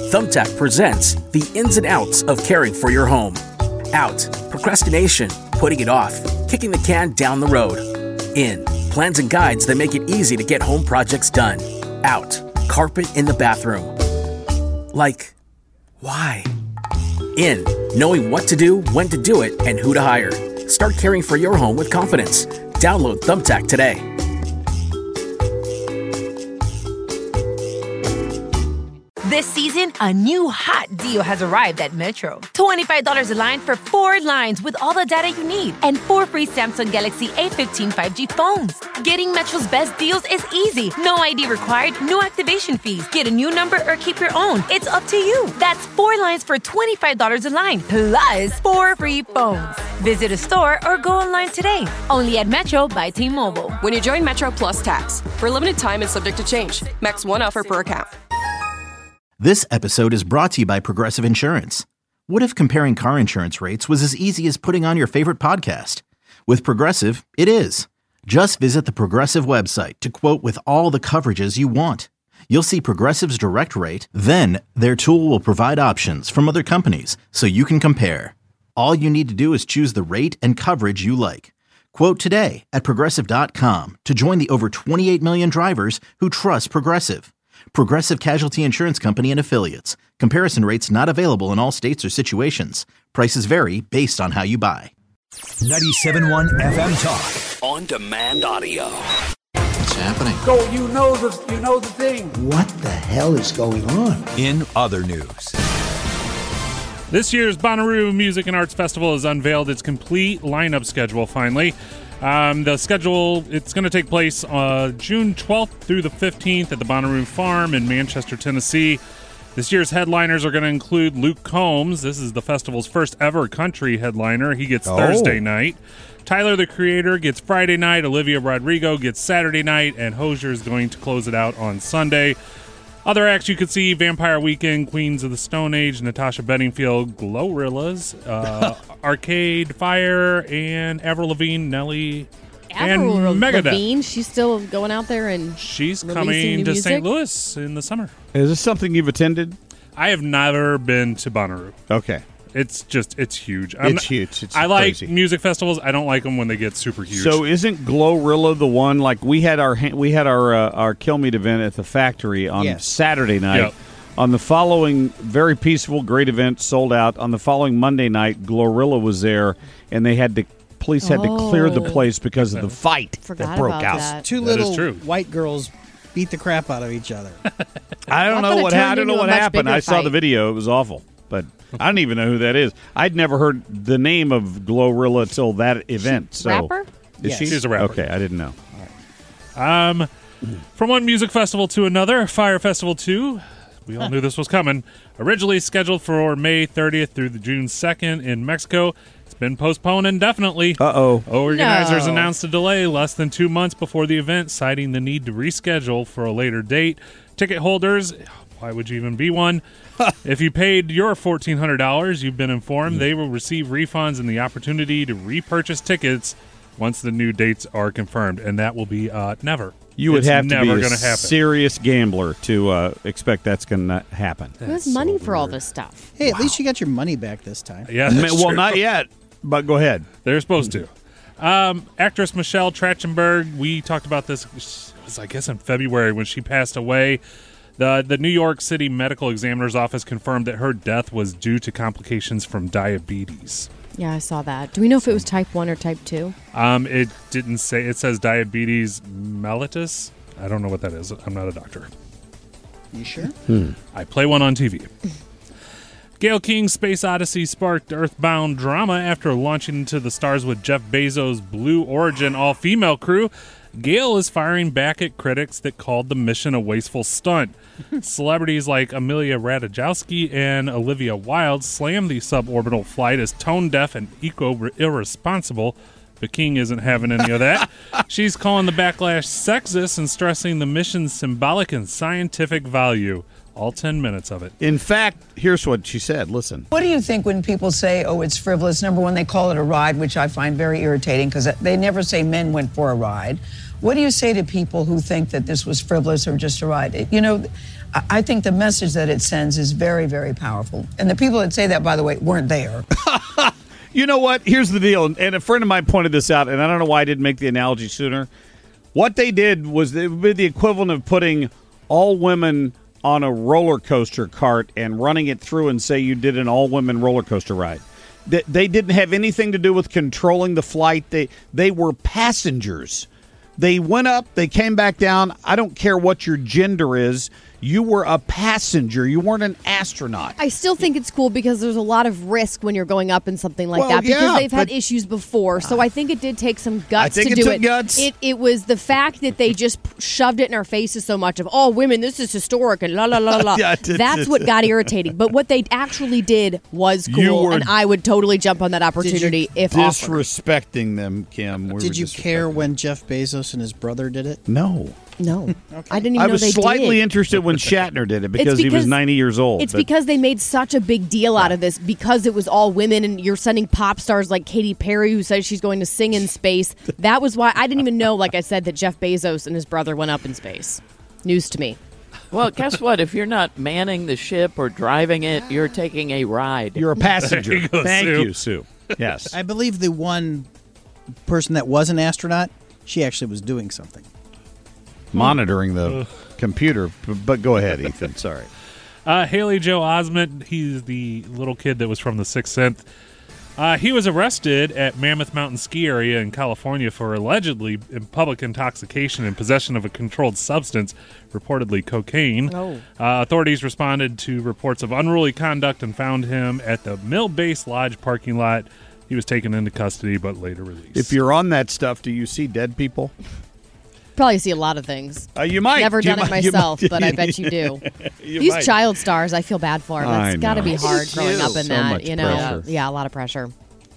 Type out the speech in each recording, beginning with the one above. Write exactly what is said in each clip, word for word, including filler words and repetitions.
Thumbtack presents the ins and outs of caring for your home. Out, procrastination, putting it off, kicking the can down the road. In, plans and guides that make it easy to get home projects done. Out, carpet in the bathroom. Like, why? In, knowing what to do, when to do it, and who to hire. Start caring for your home with confidence. Download Thumbtack today. This season, a new hot deal has arrived at Metro. twenty-five dollars a line for four lines with all the data you need and four free Samsung Galaxy A fifteen five G phones. Getting Metro's best deals is easy. No I D required, no activation fees. Get a new number or keep your own. It's up to you. That's four lines for twenty-five dollars a line, plus four free phones. Visit a store or go online today. Only at Metro by T-Mobile. When you join Metro Plus Tax. For a limited time and subject to change. Max one offer per account. This episode is brought to you by Progressive Insurance. What if comparing car insurance rates was as easy as putting on your favorite podcast? With Progressive, it is. Just visit the Progressive website to quote with all the coverages you want. You'll see Progressive's direct rate, then their tool will provide options from other companies so you can compare. All you need to do is choose the rate and coverage you like. Quote today at Progressive dot com to join the over twenty-eight million drivers who trust Progressive. Progressive Casualty Insurance Company and Affiliates. Comparison rates not available in all states or situations. Prices vary based on how you buy. ninety-seven point one F M Talk. On demand audio. What's happening? So you know the you know the thing. What the hell is going on? In other news. This year's Bonnaroo Music and Arts Festival has unveiled its complete lineup schedule finally. Um, the schedule, it's going to take place uh, June twelfth through the fifteenth at the Bonnaroo Farm in Manchester, Tennessee. This year's headliners are going to include Luke Combs. This is the festival's first ever country headliner. He gets oh. Thursday night. Tyler, the Creator, gets Friday night. Olivia Rodrigo gets Saturday night. And Hozier is going to close it out on Sunday. Other acts you could see: Vampire Weekend, Queens of the Stone Age, Natasha Bedingfield, Glorillaz, uh, Arcade Fire, and Avril Lavigne, Nelly, Avril and Megadeth. Lavigne, she's still going out there and she's releasing coming new to music? Saint Louis in the summer. Is this something you've attended? I have never been to Bonnaroo. Okay. It's just, it's huge. I'm It's not, huge. It's I like crazy. music festivals. I don't like them when they get super huge. So isn't Glorilla the one? Like we had our we had our uh, our Kill Meat event at the factory on Yes. Saturday night. Yep. On the following, very peaceful, great event, sold out. On the following Monday night, Glorilla was there, and they had to police had to clear the Oh. place because of the fight Forgot that broke about out. that. Two That is little true. white girls beat the crap out of each other. I don't I know thought it what turned ha- I don't know into a what much happened. bigger I saw the fight. video; it was awful, but I don't even know who that is. I'd never heard the name of Glorilla till that event. So, rapper? is Yes. she? She's a rapper. Okay, I didn't know. Um, from one music festival to another, Fire Festival two. We all knew this was coming. Originally scheduled for May thirtieth through the June second in Mexico, it's been postponed indefinitely. Uh oh. Organizers No. announced a delay less than two months before the event, citing the need to reschedule for a later date. Ticket holders, why would you even be one? If you paid your fourteen hundred dollars, you've been informed they will receive refunds and the opportunity to repurchase tickets once the new dates are confirmed, and that will be uh, never. You would It's have to never be a gonna happen. serious gambler to uh, expect that's going to happen. Who has money for all this stuff? Hey, at least you got your money back this time. Yeah, Ma- that's well, true. not yet, but go ahead. They're supposed to. Um, actress Michelle Trachtenberg, we talked about this, it was, I guess, in February when she passed away. The, the New York City Medical Examiner's Office confirmed that her death was due to complications from diabetes. Yeah, I saw that. Do we know if it was type one or type two? Um, it didn't say. It says diabetes mellitus. I don't know what that is. I'm not a doctor. You sure? Hmm. I play one on T V. Gayle King's Space Odyssey sparked Earthbound drama after launching into the stars with Jeff Bezos' Blue Origin all-female crew. Gayle is firing back at critics that called the mission a wasteful stunt. Celebrities like Amelia Ratajkowski and Olivia Wilde slammed the suborbital flight as tone-deaf and eco-irresponsible, but King isn't having any of that. She's calling the backlash sexist and stressing the mission's symbolic and scientific value. All ten minutes of it. In fact, here's what she said. Listen. What do you think when people say, oh, it's frivolous? Number one, they call it a ride, which I find very irritating because they never say men went for a ride. What do you say to people who think that this was frivolous or just a ride? It, you know, I, I think the message that it sends is very, very powerful. And the people that say that, by the way, weren't there. You know what? Here's the deal. And a friend of mine pointed this out, and I don't know why I didn't make the analogy sooner. What they did was it would be the equivalent of putting all women on a roller coaster cart and running it through and say you did an all-women roller coaster ride. They, they didn't have anything to do with controlling the flight. They they were passengers. They went up. They came back down. I don't care what your gender is. You were a passenger. You weren't an astronaut. I still think it's cool because there's a lot of risk when you're going up in something like well, that because yeah, they've had but, issues before. So I think it did take some guts I think to it do took it. Guts. It it was the fact that they just shoved it in our faces so much of, oh, women, this is historic and la la la la. Yeah, it, That's it, what it, got irritating. But what they actually did was cool, and I would totally jump on that opportunity if offered. Disrespecting them, Kim. We did you care when Jeff Bezos and his brother did it? No. No. Okay. I didn't even I know was they slightly did. interested when Shatner did it because, because he was ninety years old. It's but. because they made such a big deal out of this because it was all women and you're sending pop stars like Katy Perry who says she's going to sing in space. That was why I didn't even know, like I said, that Jeff Bezos and his brother went up in space. News to me. Well, guess what? If you're not manning the ship or driving it, you're taking a ride. You're a passenger. You go, Thank Sue. you, Sue. Yes. I believe the one person that was an astronaut, she actually was doing something. Monitoring the computer. But go ahead, Ethan. Sorry. Uh, Haley Joe Osment, he's the little kid that was from The Sixth Sense. Uh, he was arrested at Mammoth Mountain Ski Area in California for allegedly in public intoxication and possession of a controlled substance, reportedly cocaine. Oh. Uh, authorities responded to reports of unruly conduct and found him at the Mill Base Lodge parking lot. He was taken into custody but later released. If you're on that stuff, do you see dead people? Probably see a lot of things. Uh, you might. Never You done might- it you myself, might. but I bet you do. You These might. child stars, I feel bad for them. I It's got to know. be hard It's growing up you. in So that. much You know, pressure. yeah, a lot of pressure.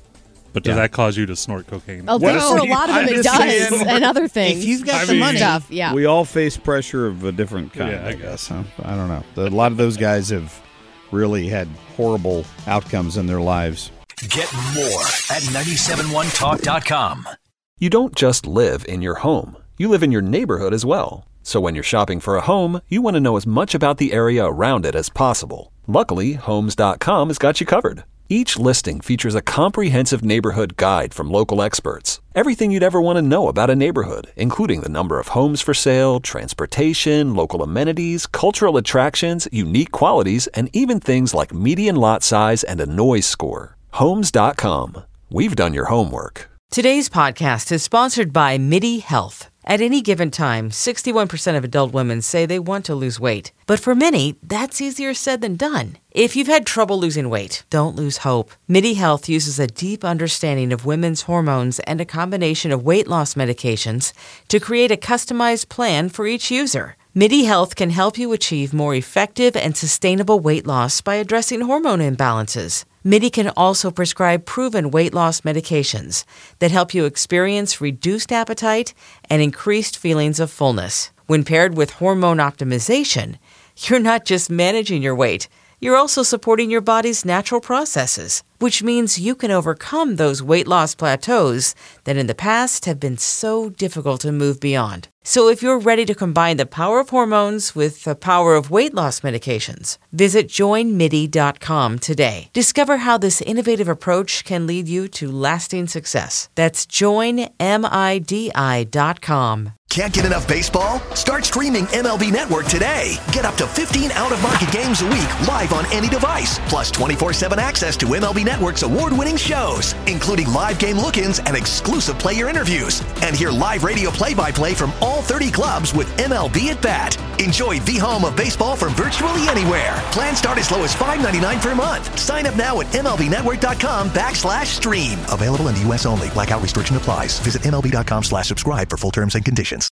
But does Yeah. that cause you to snort cocaine? Oh, Well, for a lot of I'm them it just does, saying. and other things. If you've got I the mean- money, stuff, yeah. We all face pressure of a different kind, Yeah, I I guess. Huh? I don't know. A lot of those guys have really had horrible outcomes in their lives. Get more at nine seven one talk dot com. You don't just live in your home. You live in your neighborhood as well. So when you're shopping for a home, you want to know as much about the area around it as possible. Luckily, Homes dot com has got you covered. Each listing features a comprehensive neighborhood guide from local experts. Everything you'd ever want to know about a neighborhood, including the number of homes for sale, transportation, local amenities, cultural attractions, unique qualities, and even things like median lot size and a noise score. Homes dot com. We've done your homework. Today's podcast is sponsored by MIDI Health. At any given time, sixty-one percent of adult women say they want to lose weight. But for many, that's easier said than done. If you've had trouble losing weight, don't lose hope. MIDI Health uses a deep understanding of women's hormones and a combination of weight loss medications to create a customized plan for each user. MIDI Health can help you achieve more effective and sustainable weight loss by addressing hormone imbalances. MIDI can also prescribe proven weight loss medications that help you experience reduced appetite and increased feelings of fullness. When paired with hormone optimization, you're not just managing your weight, you're also supporting your body's natural processes, which means you can overcome those weight loss plateaus that in the past have been so difficult to move beyond. So if you're ready to combine the power of hormones with the power of weight loss medications, visit join midi dot com today. Discover how this innovative approach can lead you to lasting success. That's join midi dot com. Can't get enough baseball? Start streaming M L B Network today. Get up to fifteen out-of-market games a week live on any device, plus twenty-four seven access to M L B Network's award-winning shows, including live game look-ins and exclusive player interviews. And hear live radio play-by-play from all thirty clubs with M L B at Bat. Enjoy the home of baseball from virtually anywhere. Plans start as low as five dollars and ninety-nine cents per month. Sign up now at M L B network dot com backslash stream. Available in the U S only. Blackout restriction applies. Visit M L B dot com slash subscribe for full terms and conditions.